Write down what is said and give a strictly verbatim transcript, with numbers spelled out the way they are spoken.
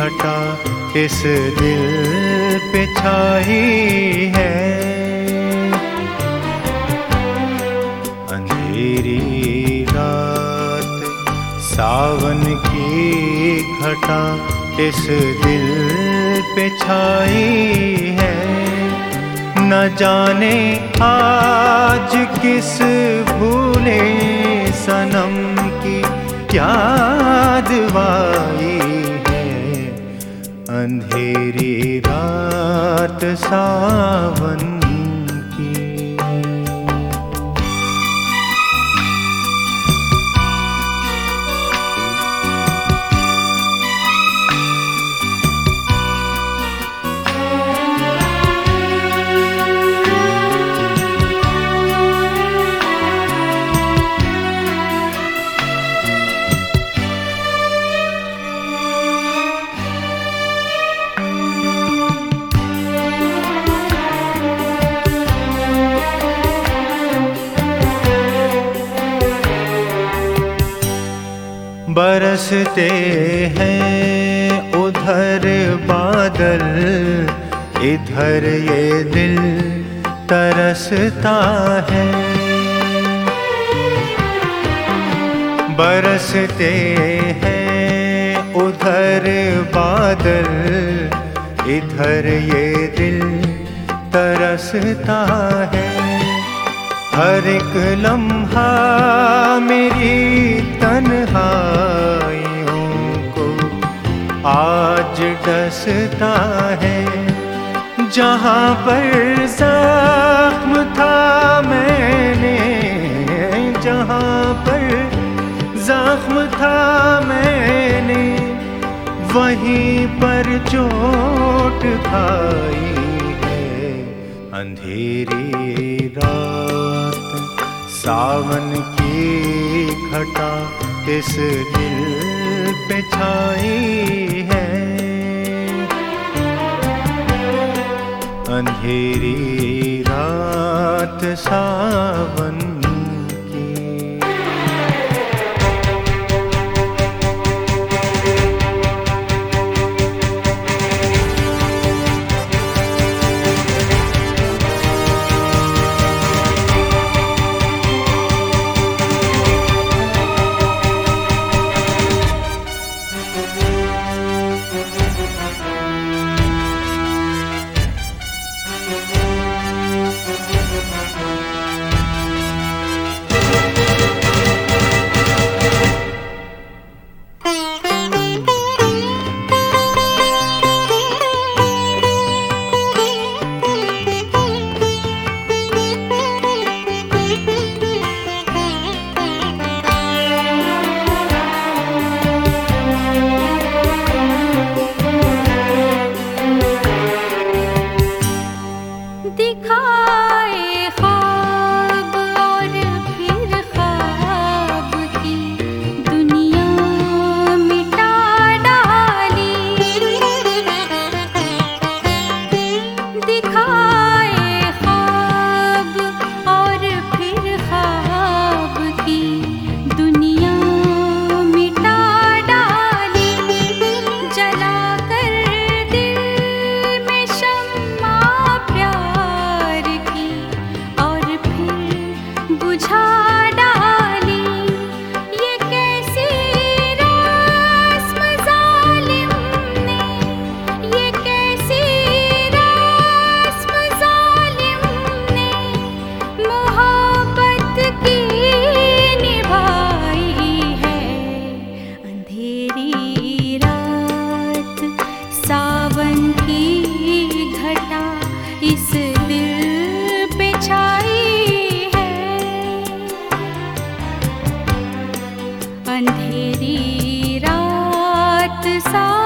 घटा इस दिल पे छाई है। अंधेरी रात सावन की घटा इस दिल पे छाई है। न जाने आज किस भूले सनम की याद आई है। अंधेरी रात सावन बरसते हैं उधर बादल, इधर ये दिल तरसता है। बरसते हैं उधर बादल, इधर ये दिल तरसता है। हर एक लम्हा मेरी तन्हाइयों को आज डसता है। जहाँ पर ज़ख्म था मैंने, जहाँ पर ज़ख्म था मैंने, वहीं पर चोट खाई है। अंधेरी रात सावन की घटा इस दिल पे छाई है। अंधेरी रात सावन अंधेरी रात सा